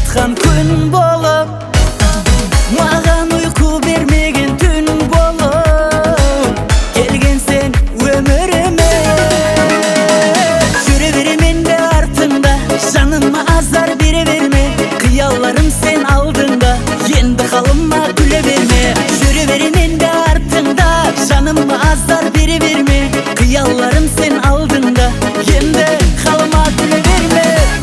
жатқан күн болып, маған ұйқы бермеген түн болып келген сен өміріме. Жүре беремен бе артыңда, жаныма азар бере берме. Қиялларым сен алдыңда, енді қалыма күле берме. Жүре беремен бе артыңда, жаныма азар бере берме. Қиялларым сен алдыңда, енді қалыма күле берме.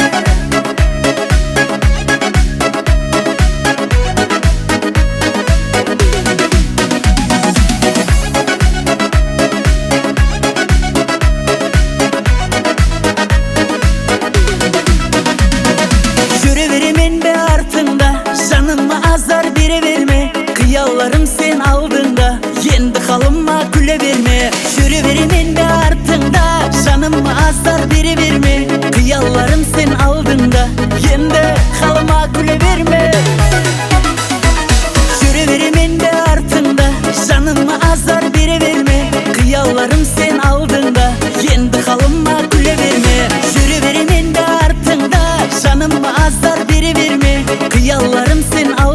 Жүре беремен бе артыңда, жаныма азар бере берме. Қиялларым сен алдыңда, енді қалыма күле берме. Жүре беремен бе артыңда, жаныма азар бере берме. Қиялларым сен алдыңда, енді қалыма күле берме. Жүре беремен бе артыңда, жаныма азар бере берме. Қиялларым сен алдыңда, енді қалыма күле берме. Жүре беремен бе артыңда, жаныма азар бере берме. Қиялларым сен